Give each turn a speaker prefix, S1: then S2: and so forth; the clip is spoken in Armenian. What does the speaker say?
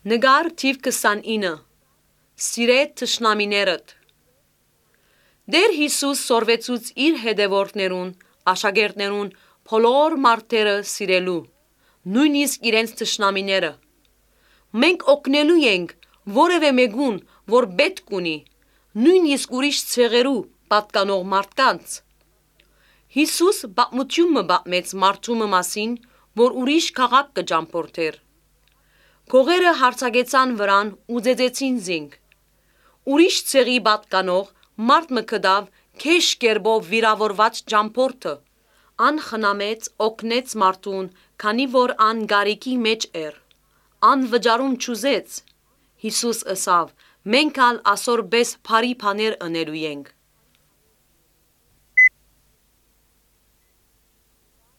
S1: Նգար թիվ 29 Սիրե թշնամիներդ Դեր Հիսուս սորվեցուց իր հետևորդներուն, աշակերտներուն բոլոր մարդերը սիրելու, նույնիսկ իրենց թշնամիները։ Մենք օգնելու ենք որևէ մեկուն, որ պետք ունի, նույնիսկ ուրիշ ցեղերու պատկանող մարդկանց։ Հիսուս պատմություն պատմեց մարդու մասին, որ ուրիշ քաղաք կճամփորդեր։ Գողերը հարցակեցան վրան ու ձեծեցին զինք։ Ուրիշ ցեղի պատկանող մարդ մը գտավ քեշ կերպով վիրավորված ճամփորդը, ան խնամեց, օգնեց մարդուն, քանի որ ան գարիկի մեջ էր, ան վճարում չուզեց։ Հիսուս ըսավ. մենք ալ ասոր պես բարի բաներ ընելու ենք։